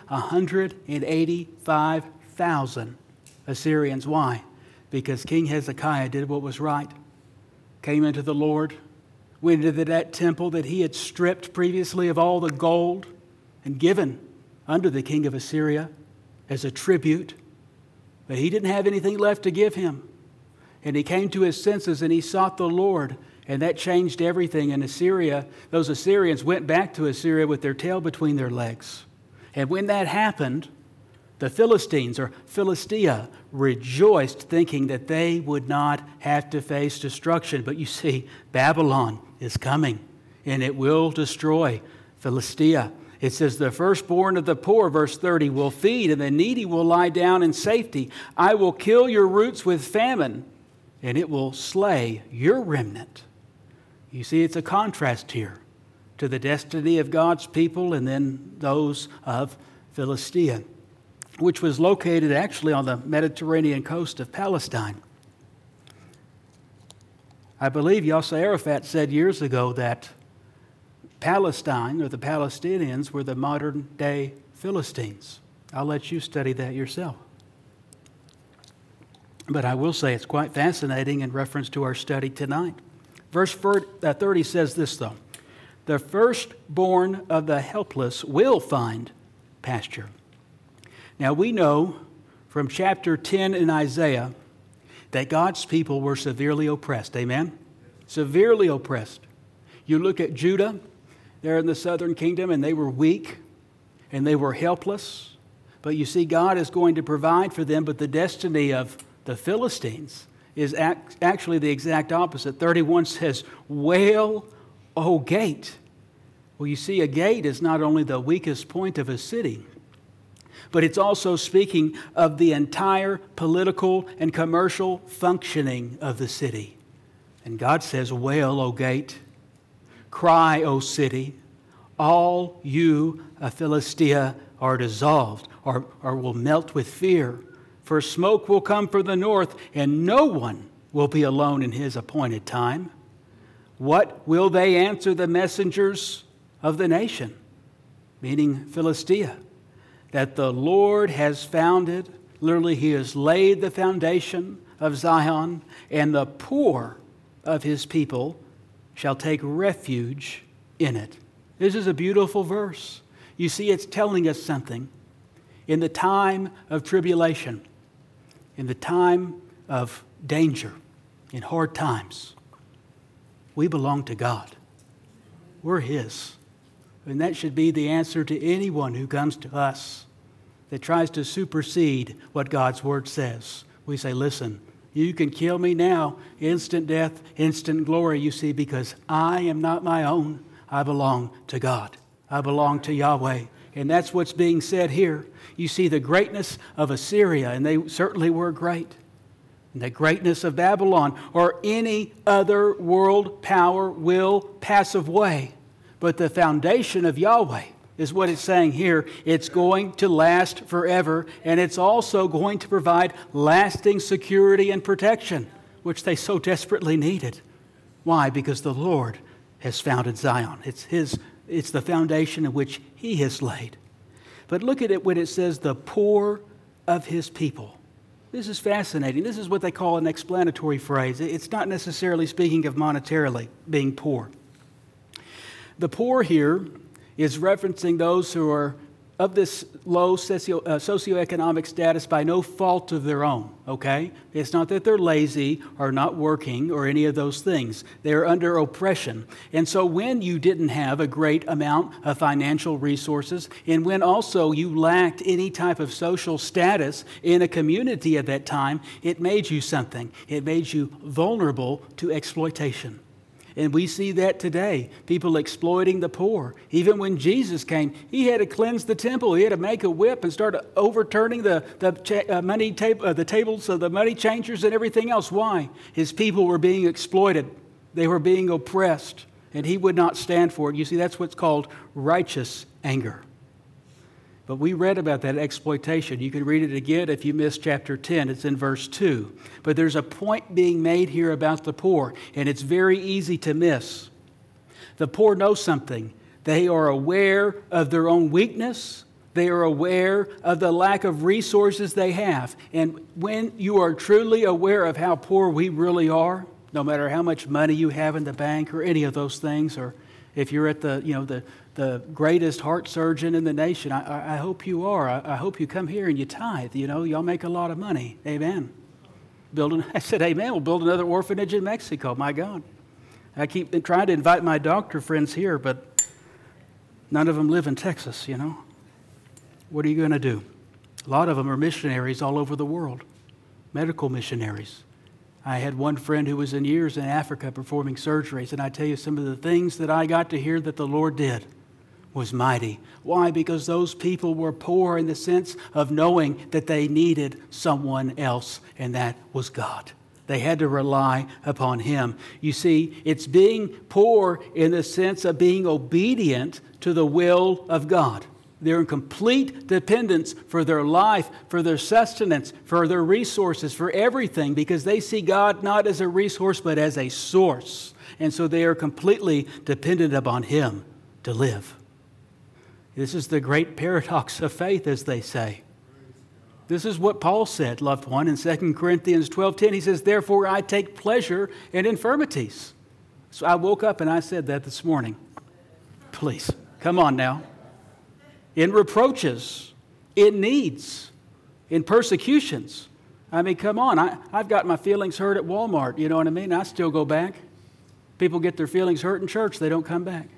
185,000 Assyrians. Why? Because King Hezekiah did what was right, came into the Lord, went into that temple that he had stripped previously of all the gold and given under the king of Assyria as a tribute. But he didn't have anything left to give him. And he came to his senses and he sought the Lord. And that changed everything. And Assyria, those Assyrians went back to Assyria with their tail between their legs. And when that happened, the Philistines, or Philistia, rejoiced, thinking that they would not have to face destruction. But you see, Babylon is coming, and it will destroy Philistia. It says, the firstborn of the poor, verse 30, will feed, and the needy will lie down in safety. I will kill your roots with famine, and it will slay your remnant. You see, it's a contrast here to the destiny of God's people and then those of Philistia, which was located actually on the Mediterranean coast of Palestine. I believe Yasser Arafat said years ago that Palestine, or the Palestinians, were the modern-day Philistines. I'll let you study that yourself. But I will say it's quite fascinating in reference to our study tonight. Verse 30 says this, though. The firstborn of the helpless will find pasture. Now we know from chapter 10 in Isaiah that God's people were severely oppressed. Amen? Severely oppressed. You look at Judah, they're in the southern kingdom, and they were weak, and they were helpless. But you see, God is going to provide for them, but the destiny of the Philistines is actually the exact opposite. 31 says, wail, O gate. Well, you see, a gate is not only the weakest point of a city, but it's also speaking of the entire political and commercial functioning of the city. And God says, wail, O gate. Cry, O city. All you of Philistia are dissolved, or will melt with fear. For smoke will come from the north, and no one will be alone in his appointed time. What will they answer the messengers of the nation? Meaning Philistia. That the Lord has founded, literally he has laid the foundation of Zion, and the poor of his people shall take refuge in it. This is a beautiful verse. You see, it's telling us something. In the time of tribulation, in the time of danger, in hard times, we belong to God. We're his. And that should be the answer to anyone who comes to us that tries to supersede what God's word says. We say, listen, you can kill me now, instant death, instant glory, you see, because I am not my own. I belong to God. I belong to Yahweh. And that's what's being said here. You see the greatness of Assyria, and they certainly were great. And the greatness of Babylon or any other world power will pass away. But the foundation of Yahweh is what it's saying here. It's going to last forever, and it's also going to provide lasting security and protection, which they so desperately needed. Why? Because the Lord has founded Zion. It's the foundation in which he has laid. But look at it when it says the poor of his people. This is fascinating. This is what they call an explanatory phrase. It's not necessarily speaking of monetarily being poor. The poor here is referencing those who are of this low socioeconomic status by no fault of their own, okay? It's not that they're lazy or not working or any of those things. They're under oppression. And so when you didn't have a great amount of financial resources, and when also you lacked any type of social status in a community at that time, it made you something. It made you vulnerable to exploitation. And we see that today, people exploiting the poor. Even when Jesus came, he had to cleanse the temple. He had to make a whip and start overturning the tables of the money changers and everything else. Why? His people were being exploited. They were being oppressed, and he would not stand for it. You see, that's what's called righteous anger. But we read about that exploitation. You can read it again if you missed chapter 10. It's in verse 2. But there's a point being made here about the poor, and it's very easy to miss. The poor know something. They are aware of their own weakness. They are aware of the lack of resources they have. And when you are truly aware of how poor we really are, no matter how much money you have in the bank or any of those things, or if you're at the greatest heart surgeon in the nation, I hope you are. I hope you come here and you tithe. Y'all make a lot of money. Amen. I said, amen. We'll build another orphanage in Mexico. My God. I keep trying to invite my doctor friends here, but none of them live in Texas, What are you going to do? A lot of them are missionaries all over the world, medical missionaries. I had one friend who was in Africa performing surgeries, and I tell you some of the things that I got to hear that the Lord did was mighty. Why? Because those people were poor in the sense of knowing that they needed someone else, and that was God. They had to rely upon Him. You see, it's being poor in the sense of being obedient to the will of God. They're in complete dependence for their life, for their sustenance, for their resources, for everything, because they see God not as a resource but as a source. And so they are completely dependent upon Him to live. This is the great paradox of faith, as they say. This is what Paul said, loved one, in 2 Corinthians 12:10. He says, therefore I take pleasure in infirmities. So I woke up and I said that this morning. Please, come on now. In reproaches, in needs, in persecutions. I mean, come on. I've got my feelings hurt at Walmart, you know what I mean? I still go back. People get their feelings hurt in church, they don't come back.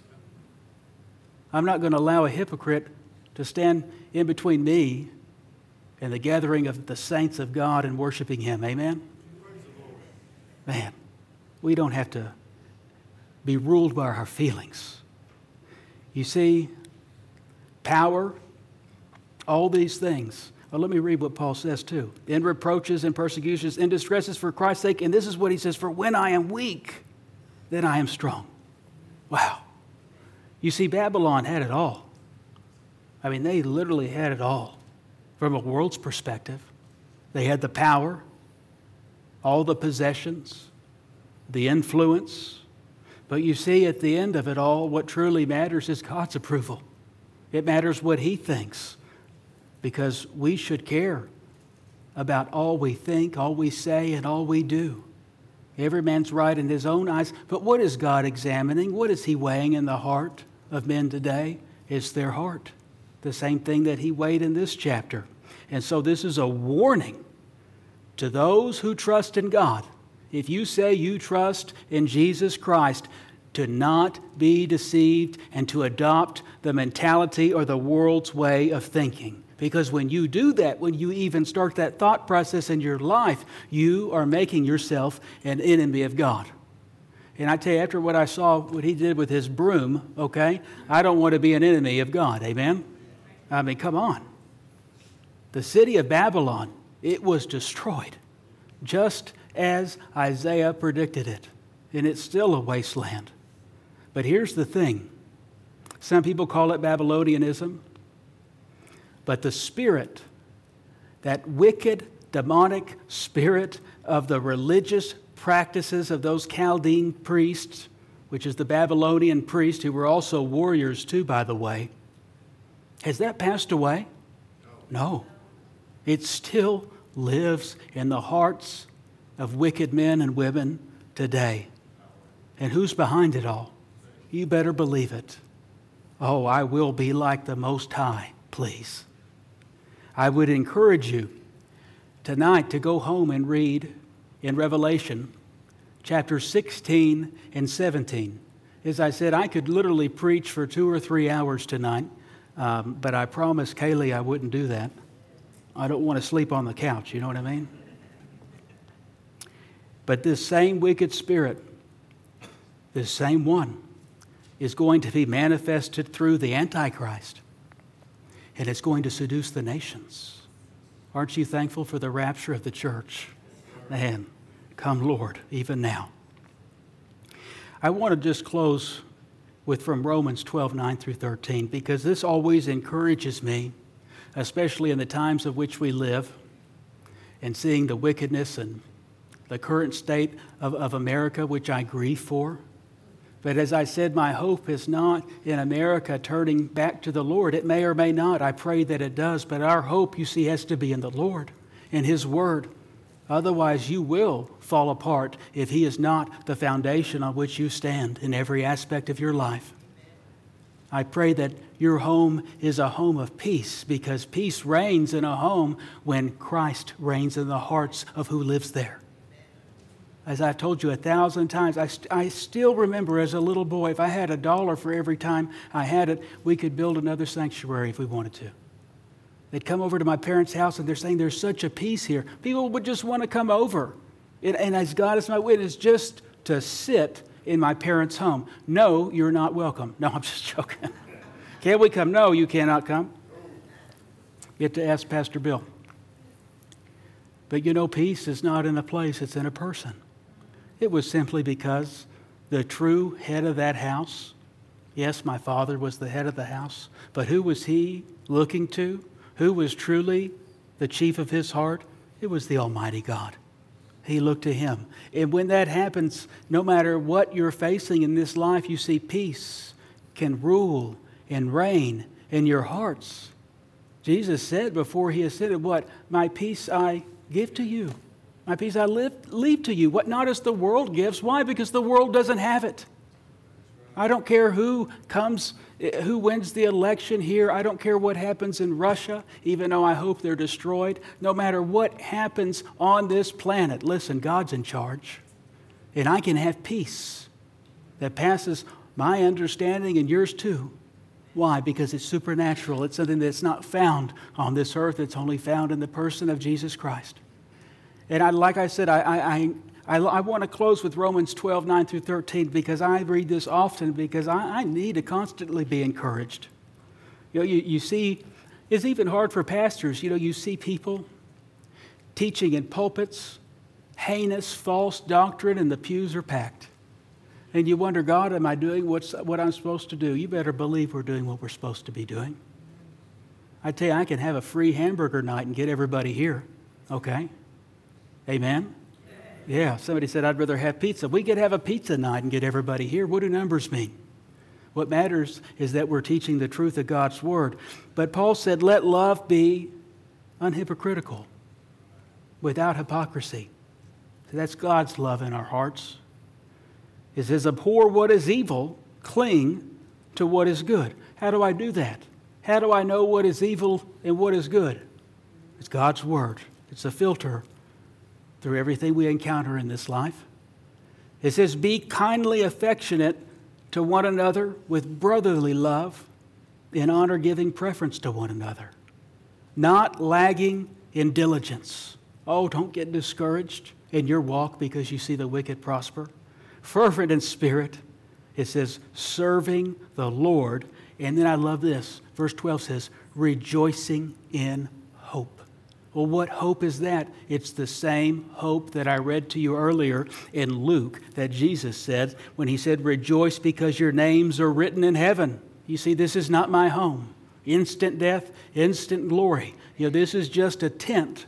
I'm not going to allow a hypocrite to stand in between me and the gathering of the saints of God and worshiping Him. Amen? Man, we don't have to be ruled by our feelings. You see, power, all these things. Well, let me read what Paul says too. In reproaches and persecutions, in distresses for Christ's sake. And this is what he says, for when I am weak, then I am strong. Wow. You see, Babylon had it all. I mean, they literally had it all. From a world's perspective, they had the power, all the possessions, the influence. But you see, at the end of it all, what truly matters is God's approval. It matters what He thinks, because we should care about all we think, all we say, and all we do. Every man's right in his own eyes. But what is God examining? What is He weighing in the heart of men today? It's their heart. The same thing that He weighed in this chapter. And so this is a warning to those who trust in God. If you say you trust in Jesus Christ, to not be deceived and to adopt the mentality or the world's way of thinking. Because when you do that, when you even start that thought process in your life, you are making yourself an enemy of God. And I tell you, after what I saw, what he did with his broom, okay, I don't want to be an enemy of God. Amen? I mean, come on. The city of Babylon, it was destroyed, just as Isaiah predicted it. And it's still a wasteland. But here's the thing. Some people call it Babylonianism. But the spirit, that wicked, demonic spirit of the religious practices of those Chaldean priests, which is the Babylonian priests, who were also warriors too, by the way, has that passed away? No. It still lives in the hearts of wicked men and women today. And who's behind it all? You better believe it. Oh, I will be like the Most High, please. I would encourage you tonight to go home and read in Revelation chapters 16 and 17. As I said, I could literally preach for 2 or 3 hours tonight, but I promised Kaylee I wouldn't do that. I don't want to sleep on the couch, you know what I mean? But this same wicked spirit, this same one, is going to be manifested through the Antichrist. And it's going to seduce the nations. Aren't you thankful for the rapture of the church? Man, come Lord, even now. I want to just close with from Romans 12:9 through 13, because this always encourages me, especially in the times of which we live, and seeing the wickedness and the current state of America, which I grieve for. But as I said, my hope is not in America turning back to the Lord. It may or may not. I pray that it does. But our hope, you see, has to be in the Lord, in His Word. Otherwise, you will fall apart if He is not the foundation on which you stand in every aspect of your life. I pray that your home is a home of peace, because peace reigns in a home when Christ reigns in the hearts of who lives there. As I've told you 1,000 times, I still remember as a little boy, if I had $1 for every time I had it, we could build another sanctuary if we wanted to. They'd come over to my parents' house and they're saying there's such a peace here. People would just want to come over. And as God is my witness, just to sit in my parents' home. No, you're not welcome. No, I'm just joking. Can we come? No, you cannot come. You have to ask Pastor Bill. But you know, peace is not in a place, it's in a person. It was simply because the true head of that house, yes, my father was the head of the house, but who was he looking to? Who was truly the chief of his heart? It was the Almighty God. He looked to him. And when that happens, no matter what you're facing in this life, you see peace can rule and reign in your hearts. Jesus said before he ascended, what? My peace I give to you. My peace I leave to you. What not as the world gives. Why? Because the world doesn't have it. I don't care who wins the election here. I don't care what happens in Russia, even though I hope they're destroyed. No matter what happens on this planet, listen, God's in charge. And I can have peace that passes my understanding and yours too. Why? Because it's supernatural. It's something that's not found on this earth. It's only found in the person of Jesus Christ. And like I said, I want to close with Romans 12, 9 through 13, because I read this often because I need to constantly be encouraged. You see, it's even hard for pastors. You see people teaching in pulpits, heinous, false doctrine, and the pews are packed. And you wonder, God, am I doing what I'm supposed to do? You better believe we're doing what we're supposed to be doing. I tell you, I can have a free hamburger night and get everybody here. Okay? Amen? Yeah, somebody said, I'd rather have pizza. We could have a pizza night and get everybody here. What do numbers mean? What matters is that we're teaching the truth of God's Word. But Paul said, let love be unhypocritical, without hypocrisy. So that's God's love in our hearts. It says, abhor what is evil, cling to what is good. How do I do that? How do I know what is evil and what is good? It's God's Word. It's a filter through everything we encounter in this life. It says, be kindly affectionate to one another with brotherly love, in honor giving preference to one another, not lagging in diligence. Oh, don't get discouraged in your walk because you see the wicked prosper. Fervent in spirit, it says, serving the Lord. And then I love this. Verse 12 says, rejoicing in hope. Well, what hope is that? It's the same hope that I read to you earlier in Luke that Jesus said when he said, rejoice because your names are written in heaven. You see, this is not my home. Instant death, instant glory. This is just a tent.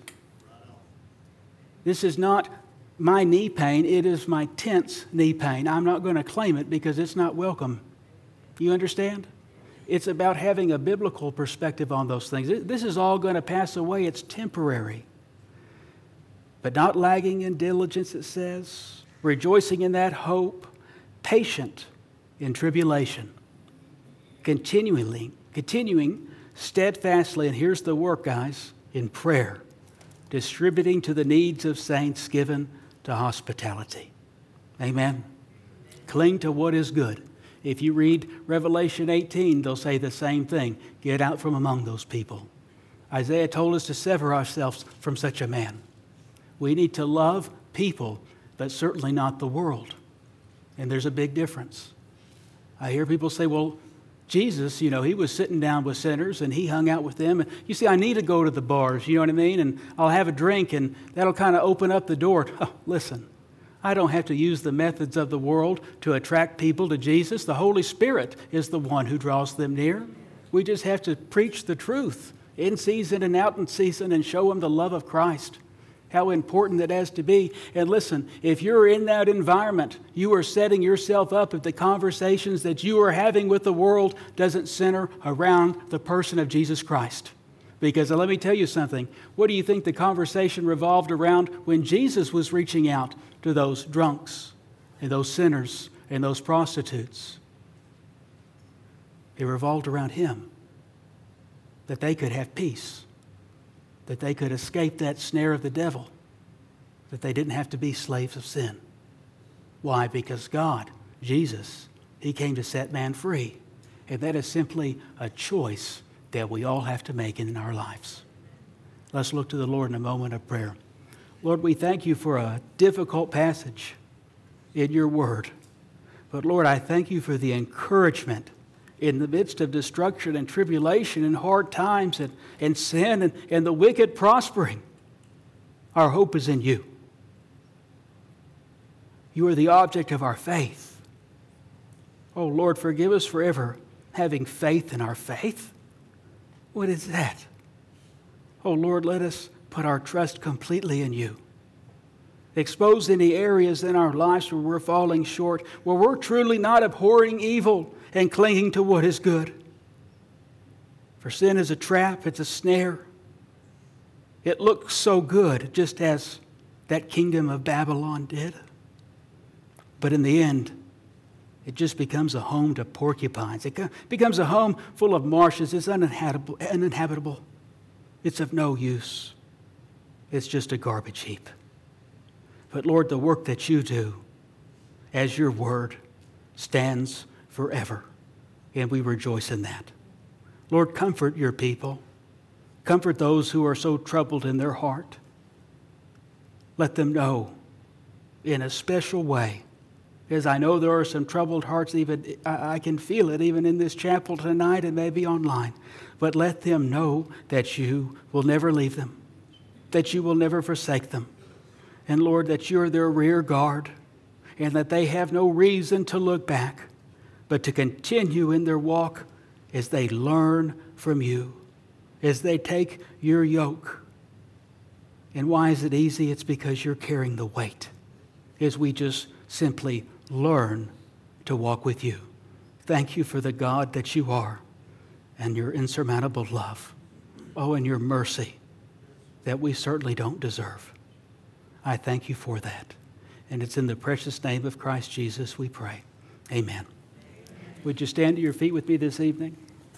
This is not my knee pain, it is my tent's knee pain. I'm not going to claim it because it's not welcome. You understand? It's about having a biblical perspective on those things. This is all going to pass away. It's temporary. But not lagging in diligence, it says. Rejoicing in that hope. Patient in tribulation. Continuing steadfastly, and here's the work, guys, in prayer. Distributing to the needs of saints, given to hospitality. Amen. Cling to what is good. If you read Revelation 18, they'll say the same thing. Get out from among those people. Isaiah told us to sever ourselves from such a man. We need to love people, but certainly not the world. And there's a big difference. I hear people say, well, Jesus, he was sitting down with sinners and he hung out with them. And you see, I need to go to the bars, you know what I mean? And I'll have a drink and that'll kind of open up the door. Oh, listen, I don't have to use the methods of the world to attract people to Jesus. The Holy Spirit is the one who draws them near. We just have to preach the truth in season and out in season and show them the love of Christ. How important that has to be. And listen, if you're in that environment, you are setting yourself up if the conversations that you are having with the world doesn't center around the person of Jesus Christ. Because let me tell you something. What do you think the conversation revolved around when Jesus was reaching out to those drunks and those sinners and those prostitutes? It revolved around him, that they could have peace, that they could escape that snare of the devil, that they didn't have to be slaves of sin. Why? Because God, Jesus, he came to set man free. And that is simply a choice that we all have to make in our lives. Let's look to the Lord in a moment of prayer. Lord, we thank you for a difficult passage in your word. But Lord, I thank you for the encouragement in the midst of destruction and tribulation and hard times and sin and the wicked prospering, our hope is in you. You are the object of our faith. Oh, Lord, forgive us for ever having faith in our faith. What is that? Oh, Lord, let us put our trust completely in you. Expose any areas in our lives where we're falling short, where we're truly not abhorring evil and clinging to what is good. For sin is a trap, it's a snare. It looks so good, just as that kingdom of Babylon did. But in the end, it just becomes a home to porcupines. It becomes a home full of marshes. It's uninhabitable. It's of no use. It's just a garbage heap. But Lord, the work that you do as your word stands forever, and we rejoice in that. Lord, comfort your people. Comfort those who are so troubled in their heart. Let them know in a special way, as I know there are some troubled hearts, even I can feel it even in this chapel tonight and maybe online, but let them know that you will never leave them, that you will never forsake them. And Lord, that you're their rear guard and that they have no reason to look back, but to continue in their walk as they learn from you, as they take your yoke. And why is it easy? It's because you're carrying the weight as we just simply learn to walk with you. Thank you for the God that you are and your insurmountable love. Oh, and your mercy that we certainly don't deserve. I thank you for that. And it's in the precious name of Christ Jesus we pray. Amen. Would you stand to your feet with me this evening?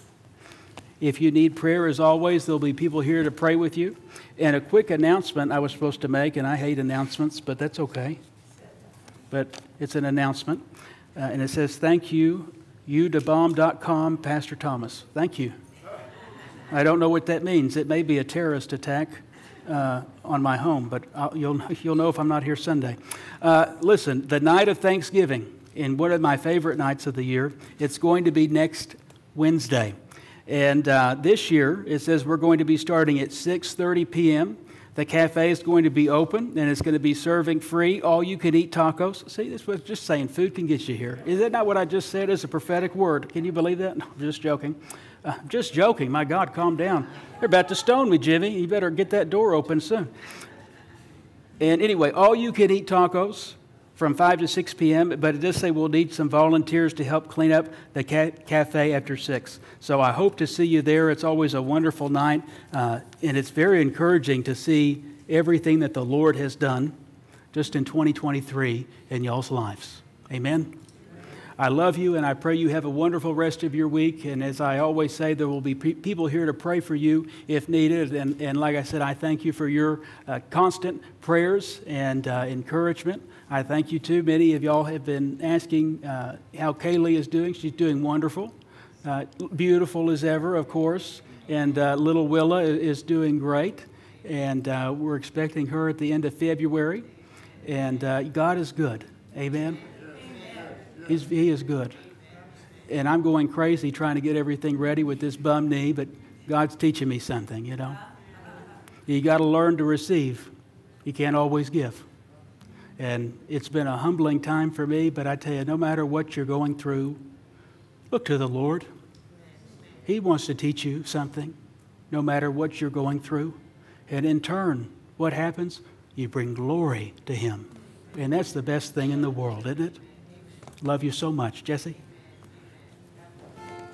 If you need prayer, as always, there'll be people here to pray with you. And a quick announcement I was supposed to make, and I hate announcements, but that's okay. But it's an announcement. And it says, thank you, udabomb.com, Pastor Thomas. Thank you. I don't know what that means. It may be a terrorist attack on my home, but you'll know if I'm not here Sunday. Listen, the night of Thanksgiving, in one of my favorite nights of the year, it's going to be next Wednesday. And this year, it says we're going to be starting at 6:30 p.m. The cafe is going to be open, and it's going to be serving free all-you-can-eat tacos. See, this was just saying food can get you here. Is that not what I just said? It's a prophetic word. Can you believe that? No, just joking. Just joking. My God, calm down. They're about to stone me, Jimmy. You better get that door open soon. And anyway, all-you-can-eat tacos from 5 to 6 p.m., but it does say we'll need some volunteers to help clean up the cafe after 6. So I hope to see you there. It's always a wonderful night, and it's very encouraging to see everything that the Lord has done just in 2023 in y'all's lives. Amen? I love you, and I pray you have a wonderful rest of your week. And as I always say, there will be people here to pray for you if needed. And like I said, I thank you for your constant prayers and encouragement. I thank you, too. Many of y'all have been asking how Kaylee is doing. She's doing wonderful. Beautiful as ever, of course. And little Willa is doing great. And we're expecting her at the end of February. And God is good. Amen. He is good. And I'm going crazy trying to get everything ready with this bum knee, but God's teaching me something, you know. You got to learn to receive. You can't always give. And it's been a humbling time for me, but I tell you, no matter what you're going through, look to the Lord. He wants to teach you something, no matter what you're going through. And in turn, what happens? You bring glory to Him. And that's the best thing in the world, isn't it? Love you so much. Jesse?